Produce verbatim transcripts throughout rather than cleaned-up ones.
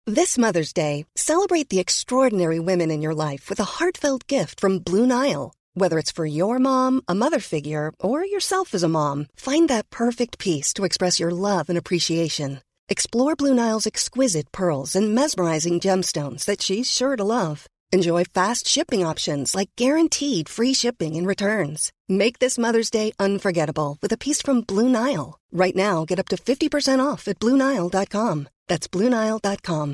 This Mother's Day, celebrate the extraordinary women in your life with a heartfelt gift from Blue Nile. Whether it's for your mom, a mother figure, or yourself as a mom, find that perfect piece to express your love and appreciation. Explore Blue Nile's exquisite pearls and mesmerizing gemstones that she's sure to love. Enjoy fast shipping options like guaranteed free shipping and returns. Make this Mother's Day unforgettable with a piece from Blue Nile. Right now, get up to fifty percent off at blue nile dot com. That's blue nile dot com.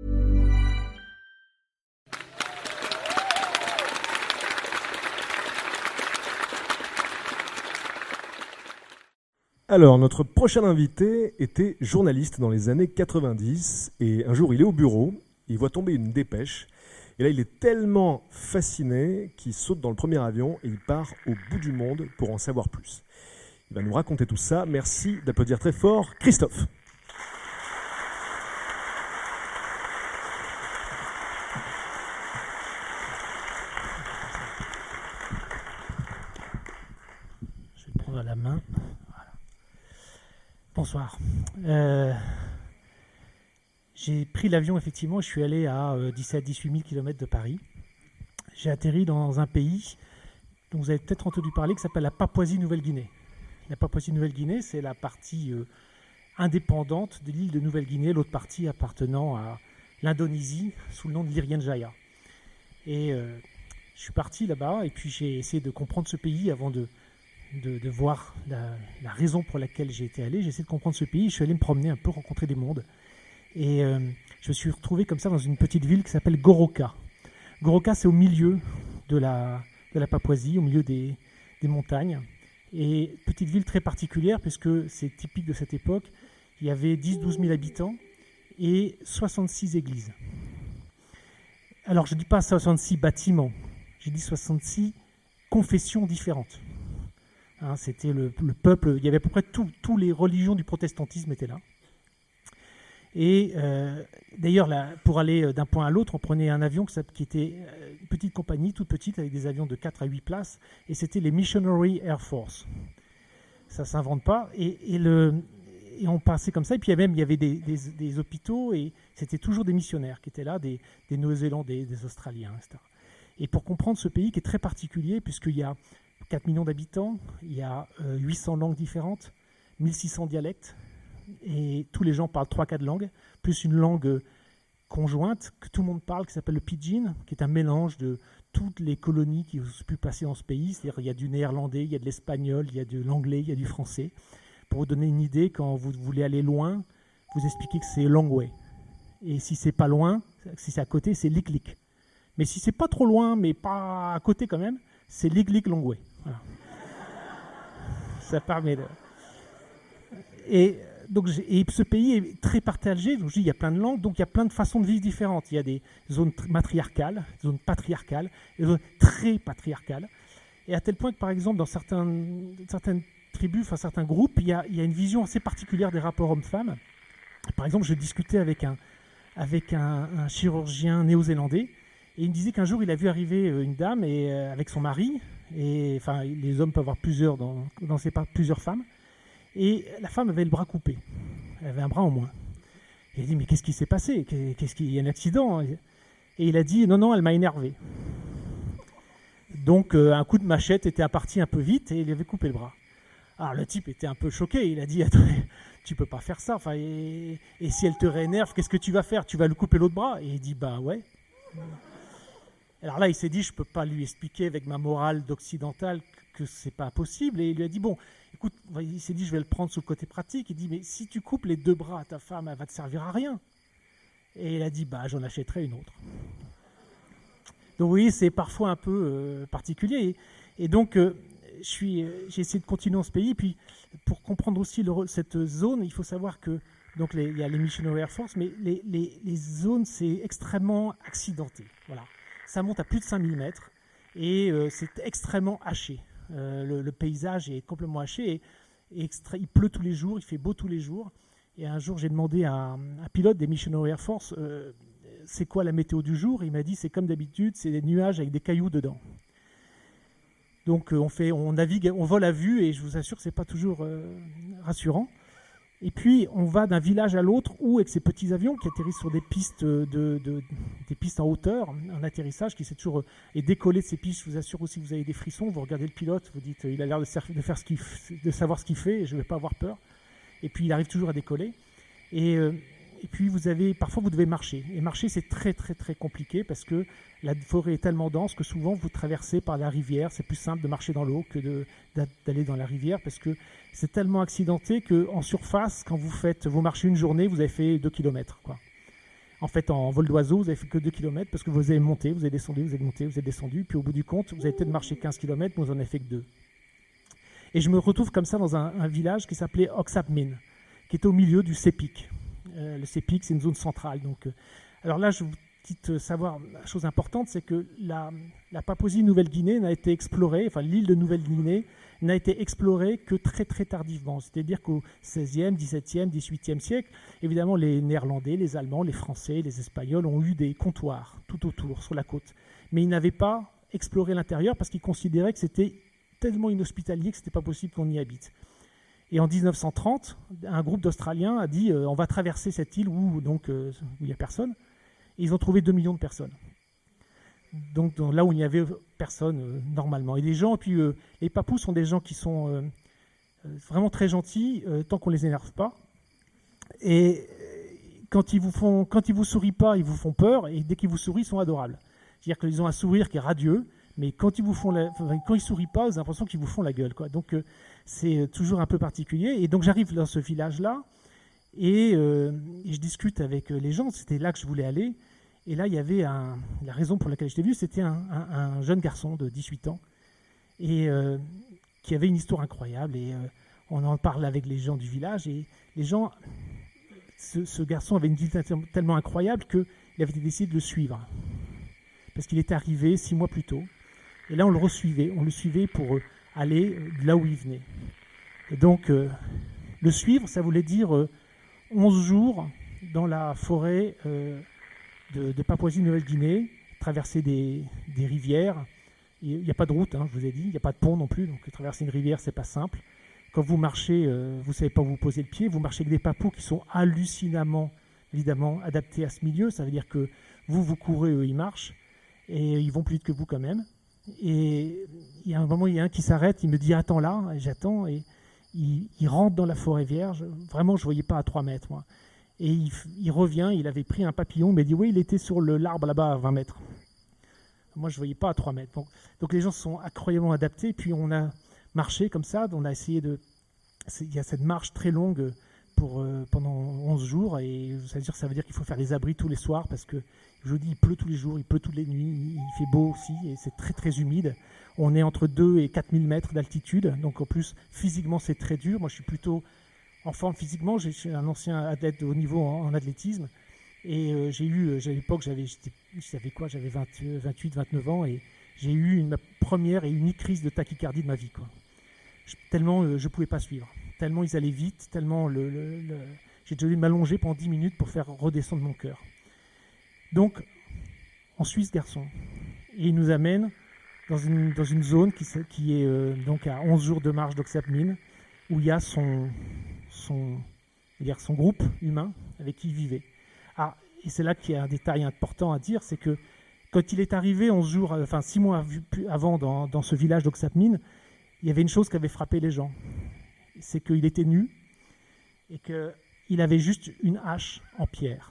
Alors, notre prochain invité était journaliste dans les années quatre-vingt-dix et un jour, il est au bureau, il voit tomber une dépêche et là, il est tellement fasciné qu'il saute dans le premier avion et il part au bout du monde pour en savoir plus. Il va nous raconter tout ça. Merci d'applaudir très fort Christophe. Je vais prendre la main. Bonsoir. Euh, j'ai pris l'avion, effectivement, je suis allé à euh, dix-sept à dix-huit mille kilomètres de Paris. J'ai atterri dans un pays dont vous avez peut-être entendu parler, qui s'appelle la Papouasie-Nouvelle-Guinée. La Papouasie-Nouvelle-Guinée, c'est la partie euh, indépendante de l'île de Nouvelle-Guinée, l'autre partie appartenant à l'Indonésie, sous le nom de l'Irian Jaya. Et euh, je suis parti là-bas, et puis j'ai essayé de comprendre ce pays avant de... De, de voir la, la raison pour laquelle j'ai été allé. J'ai essayé de comprendre ce pays. Je suis allé me promener un peu, rencontrer des mondes. Et euh, je me suis retrouvé comme ça dans une petite ville qui s'appelle Goroka. Goroka, c'est au milieu de la, de la Papouasie, au milieu des, des montagnes. Et petite ville très particulière, puisque c'est typique de cette époque. Il y avait dix à douze mille habitants et soixante-six églises. Alors, je ne dis pas soixante-six bâtiments, j'ai dit soixante-six confessions différentes. Hein, c'était le, le peuple, il y avait à peu près toutes les religions du protestantisme étaient là. Et euh, d'ailleurs, là, pour aller d'un point à l'autre, on prenait un avion qui était une petite compagnie, toute petite, avec des avions de quatre à huit places, et c'était les Missionary Air Force. Ça ne s'invente pas. Et, et, le, et on passait comme ça, et puis il y avait, même, il y avait des, des, des hôpitaux, et c'était toujours des missionnaires qui étaient là, des, des Néo-Zélandais, des Australiens, et cetera. Et pour comprendre ce pays qui est très particulier, puisqu'il y a quatre millions d'habitants, il y a euh, huit cents langues différentes, mille six cents dialectes, et tous les gens parlent trois à quatre langues, plus une langue euh, conjointe que tout le monde parle, qui s'appelle le pidgin, qui est un mélange de toutes les colonies qui ont pu passer dans ce pays. C'est-à-dire il y a du néerlandais, il y a de l'espagnol, il y a de l'anglais, il y a du français. Pour vous donner une idée, quand vous voulez aller loin, vous expliquez que c'est Longway. Et si c'est pas loin, si c'est à côté, c'est Lik-Lik. Mais si c'est pas trop loin, mais pas à côté quand même, c'est Lik-Lik Longway. Voilà. Ça permet de... Et, donc, et ce pays est très partagé, donc je dis, il y a plein de langues, donc il y a plein de façons de vivre différentes. Il y a des zones matriarcales, des zones patriarcales, des zones très patriarcales. Et à tel point que, par exemple, dans certains, certaines tribus, enfin certains groupes, il y, a, il y a une vision assez particulière des rapports hommes-femmes. Par exemple, je discutais avec un, avec un, un chirurgien néo-zélandais, et il me disait qu'un jour, il a vu arriver une dame et, euh, avec son mari, et enfin, les hommes peuvent avoir plusieurs, dans, dans ses pas, plusieurs femmes, et la femme avait le bras coupé. Elle avait un bras en moins. Et il a dit, mais qu'est-ce qui s'est passé ? Qu'est-ce qu'il y a un accident ? Et il a dit, non, non, elle m'a énervé. Donc, euh, un coup de machette était parti un peu vite et il avait coupé le bras. Alors, le type était un peu choqué. Il a dit, attendez, tu peux pas faire ça. Enfin, et, et si elle te réénerve, qu'est-ce que tu vas faire ? Tu vas lui couper l'autre bras ? Et il dit, bah ouais. Alors là, il s'est dit, je ne peux pas lui expliquer avec ma morale d'occidental que ce n'est pas possible. Et il lui a dit, bon, écoute, il s'est dit, je vais le prendre sous le côté pratique. Il dit, mais si tu coupes les deux bras à ta femme, elle va te servir à rien. Et il a dit, bah, j'en achèterai une autre. Donc oui, c'est parfois un peu euh, particulier. Et, et donc, euh, je suis, euh, j'ai essayé de continuer dans ce pays. Puis, pour comprendre aussi le, cette zone, il faut savoir que donc les, il y a les Missionary Air Force, mais les, les, les zones, c'est extrêmement accidenté. Voilà. Ça monte à plus de cinq mille mètres et euh, c'est extrêmement haché. Euh, le, le paysage est complètement haché et, et extra, il pleut tous les jours, il fait beau tous les jours. Et un jour, j'ai demandé à un, un pilote des Missionary Air Force euh, c'est quoi la météo du jour. Il m'a dit c'est comme d'habitude, c'est des nuages avec des cailloux dedans. Donc euh, on fait, on navigue, on vole à vue et je vous assure que c'est pas toujours euh, rassurant. Et puis, on va d'un village à l'autre où, avec ces petits avions qui atterrissent sur des pistes, de, de, des pistes en hauteur, un atterrissage qui s'est toujours est décollé de ces pistes. Je vous assure aussi que vous avez des frissons. Vous regardez le pilote, vous dites, il a l'air de, de, faire ce qu'il, de savoir ce qu'il fait et je ne vais pas avoir peur. Et puis, il arrive toujours à décoller. Et, euh, et puis, vous avez, parfois, vous devez marcher. Et marcher, c'est très, très, très compliqué parce que la forêt est tellement dense que souvent, vous traversez par la rivière. C'est plus simple de marcher dans l'eau que de, d'aller dans la rivière parce que c'est tellement accidenté qu'en surface, quand vous faites, vous marchez une journée, vous avez fait deux kilomètres, quoi. En fait, en vol d'oiseau, vous avez fait que deux kilomètres parce que vous avez monté, vous avez descendu, vous avez monté, vous avez descendu. Puis au bout du compte, vous avez peut-être marché quinze kilomètres, mais vous n'en avez fait que deux. Et je me retrouve comme ça dans un, un village qui s'appelait Oxapmin, qui était au milieu du Sepik. Euh, le Sepik, c'est une zone centrale. Donc, euh, alors là, je vous dis savoir, la chose importante, c'est que la, la Papouasie-Nouvelle-Guinée n'a été explorée, enfin l'île de Nouvelle-Guinée n'a été explorée que très très tardivement. C'est-à-dire qu'au seizième, dix-septième, dix-huitième siècle, évidemment, les Néerlandais, les Allemands, les Français, les Espagnols ont eu des comptoirs tout autour, sur la côte. Mais ils n'avaient pas exploré l'intérieur parce qu'ils considéraient que c'était tellement inhospitalier que ce n'était pas possible qu'on y habite. Et en dix-neuf cent trente, un groupe d'Australiens a dit euh, on va traverser cette île où donc euh, où il n'y a personne. Et ils ont trouvé deux millions de personnes. Donc dans, là où il n'y avait personne euh, normalement. Et les gens, puis euh, les Papous sont des gens qui sont euh, vraiment très gentils euh, tant qu'on les énerve pas. Et quand ils vous font, quand ils vous sourient pas, ils vous font peur. Et dès qu'ils vous sourient, ils sont adorables. C'est-à-dire qu'ils ont un sourire qui est radieux. Mais quand ils vous font, la, enfin, quand ils sourient pas, vous avez l'impression qu'ils vous font la gueule, quoi. Donc euh, c'est toujours un peu particulier. Et donc j'arrive dans ce village-là et, euh, et je discute avec les gens. C'était là que je voulais aller. Et là, il y avait un, la raison pour laquelle j'étais venu, c'était un, un, un jeune garçon de dix-huit ans et euh, qui avait une histoire incroyable. Et euh, on en parle avec les gens du village. Et les gens, ce, ce garçon avait une vie tellement incroyable qu'il avait décidé de le suivre parce qu'il était arrivé six mois plus tôt. Et là, on le resuivait, on le suivait pour aller là où il venait. Et donc, euh, le suivre, ça voulait dire euh, onze jours dans la forêt euh, de, de Papouasie-Nouvelle-Guinée, traverser des, des rivières. Il n'y a pas de route, hein, je vous ai dit, il n'y a pas de pont non plus, donc traverser une rivière, c'est pas simple. Quand vous marchez, euh, vous ne savez pas où vous posez le pied, vous marchez avec des papous qui sont hallucinamment, évidemment, adaptés à ce milieu. Ça veut dire que vous, vous courez, eux, ils marchent, et ils vont plus vite que vous quand même. Et il y a un moment, il y a un qui s'arrête, il me dit « Attends là », et j'attends, et il, il rentre dans la forêt vierge. Vraiment, je ne voyais pas à trois mètres, moi. Et il, il revient, il avait pris un papillon, il m'a dit « Oui, il était sur le, l'arbre là-bas à vingt mètres ». Moi, je ne voyais pas à trois mètres. Donc, donc les gens se sont incroyablement adaptés, puis on a marché comme ça, on a essayé de... Il y a cette marche très longue pour, euh, pendant onze jours, et ça veut dire, ça veut dire qu'il faut faire des abris tous les soirs, parce que je vous dis, il pleut tous les jours, il pleut toutes les nuits, il fait beau aussi, et c'est très très humide. On est entre deux et quatre mille mètres d'altitude, donc en plus, physiquement, c'est très dur. Moi, je suis plutôt en forme physiquement, je suis un ancien athlète de haut niveau en, en athlétisme, et euh, j'ai eu, à l'époque, j'avais, j'avais quoi, j'avais vingt, vingt-huit, vingt-neuf ans, et j'ai eu une, ma première et unique crise de tachycardie de ma vie, quoi. Je, tellement euh, je ne pouvais pas suivre, tellement ils allaient vite, tellement le, le, le, j'ai dû m'allonger pendant dix minutes pour faire redescendre mon cœur. Donc, on suit ce garçon, et il nous amène dans une, dans une zone qui, qui est euh, donc à onze jours de marche d'Oxapmin, où il y a son, son, dire son groupe humain avec qui il vivait. Ah, et c'est là qu'il y a un détail important à dire, c'est que quand il est arrivé onze jours, enfin six mois avant dans, dans ce village d'Oxapmin, il y avait une chose qui avait frappé les gens, c'est qu'il était nu et qu'il avait juste une hache en pierre.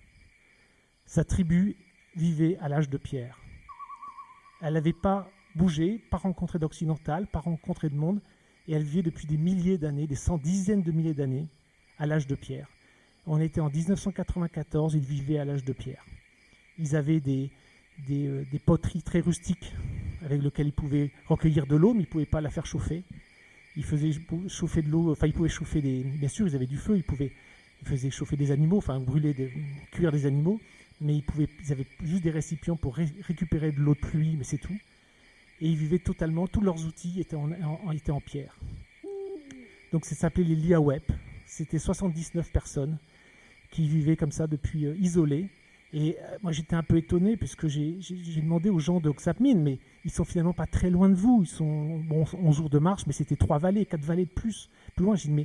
Sa tribu vivait à l'âge de pierre. Elle n'avait pas bougé, pas rencontré d'occidental, pas rencontré de monde, et elle vivait depuis des milliers d'années, des cent dizaines de milliers d'années, à l'âge de pierre. On était en dix-neuf cent quatre-vingt-quatorze, ils vivaient à l'âge de pierre. Ils avaient des, des, euh, des poteries très rustiques avec lesquelles ils pouvaient recueillir de l'eau, mais ils ne pouvaient pas la faire chauffer. Ils faisaient chauffer de l'eau, enfin ils pouvaient chauffer des... Bien sûr, ils avaient du feu, ils, pouvaient, ils faisaient chauffer des animaux, enfin brûler, des, cuire des animaux, mais ils, pouvaient, ils avaient juste des récipients pour ré, récupérer de l'eau de pluie, mais c'est tout. Et ils vivaient totalement, tous leurs outils étaient en, en, étaient en pierre. Donc ça s'appelait les Liawep. C'était soixante-dix-neuf personnes qui vivaient comme ça depuis euh, isolées. Et euh, moi j'étais un peu étonné puisque j'ai, j'ai, j'ai demandé aux gens d'Oxapmin, mais ils sont finalement pas très loin de vous. Ils sont bon, onze jours de marche, mais c'était trois vallées, quatre vallées de plus. Plus loin, j'ai dit mais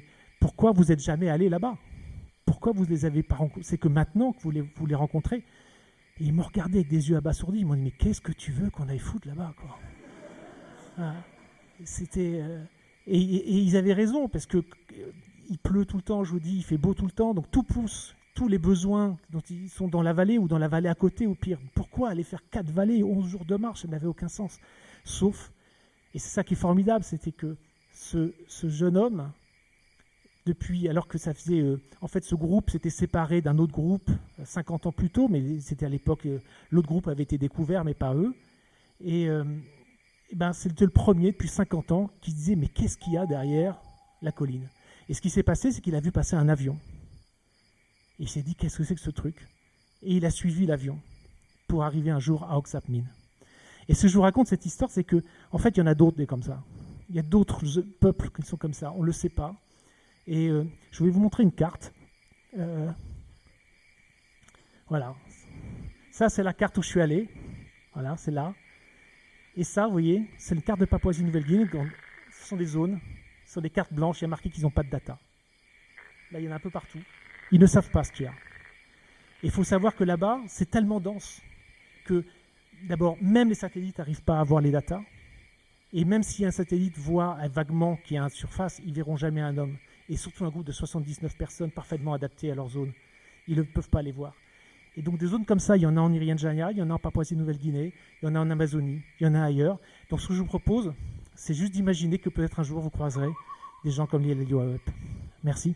pourquoi vous n'êtes jamais allé là-bas? Pourquoi vous les avez pas rencontrés? C'est que maintenant que vous les, vous les rencontrez. Et ils m'ont regardé avec des yeux abasourdis. Ils m'ont dit, mais qu'est-ce que tu veux qu'on aille foutre là-bas, quoi? Ah, c'était, euh, et, et, et ils avaient raison, parce que euh, il pleut tout le temps, je vous dis, il fait beau tout le temps, donc tout pousse. Tous les besoins dont ils sont dans la vallée ou dans la vallée à côté, au pire. Pourquoi aller faire quatre vallées, onze jours de marche? Ça n'avait aucun sens. Sauf, et c'est ça qui est formidable, c'était que ce, ce jeune homme, depuis, alors que ça faisait... Euh, en fait, ce groupe s'était séparé d'un autre groupe cinquante ans plus tôt, mais c'était à l'époque... Euh, l'autre groupe avait été découvert, mais pas eux. Et, euh, et ben, c'était le premier, depuis cinquante ans, qui disait, mais qu'est-ce qu'il y a derrière la colline? Et ce qui s'est passé, c'est qu'il a vu passer un avion. Et il s'est dit, qu'est-ce que c'est que ce truc? Et il a suivi l'avion pour arriver un jour à Oxapmin. Et ce que je vous raconte, cette histoire, c'est que, en fait, il y en a d'autres des comme ça. Il y a d'autres peuples qui sont comme ça, on ne le sait pas. Et euh, je vais vous montrer une carte. Euh, voilà. Ça, c'est la carte où je suis allé. Voilà, c'est là. Et ça, vous voyez, c'est une carte de Papouasie-Nouvelle-Guinée. Ce sont des zones. Ce sont des cartes blanches. Il y a marqué qu'ils n'ont pas de data. Là, il y en a un peu partout. Ils ne savent pas ce qu'il y a. Et il faut savoir que là-bas, c'est tellement dense que, d'abord, même les satellites n'arrivent pas à voir les datas. Et même si un satellite voit vaguement qu'il y a une surface, ils ne verront jamais un homme. Et surtout un groupe de soixante-dix-neuf personnes parfaitement adaptées à leur zone. Ils ne peuvent pas les voir. Et donc des zones comme ça, il y en a en Irian Jaya, il y en a en Papouasie-Nouvelle-Guinée, il y en a en Amazonie, il y en a ailleurs. Donc ce que je vous propose, c'est juste d'imaginer que peut-être un jour vous croiserez des gens comme Liel Eliouaouep. Merci.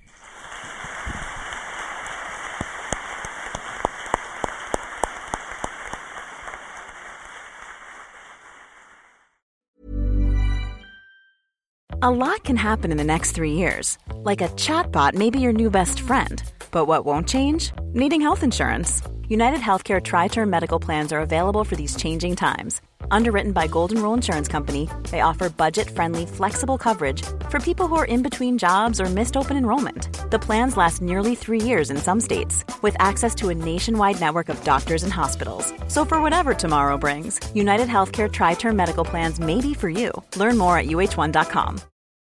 A lot can happen in the next three years. Like a chatbot may be your new best friend. But what won't change? Needing health insurance. United Healthcare Tri-Term Medical Plans are available for these changing times. Underwritten by Golden Rule Insurance Company, they offer budget-friendly, flexible coverage for people who are in between jobs or missed open enrollment. The plans last nearly three years in some states, with access to a nationwide network of doctors and hospitals. So for whatever tomorrow brings, United Healthcare Tri-Term Medical Plans may be for you. Learn more at U H one dot com.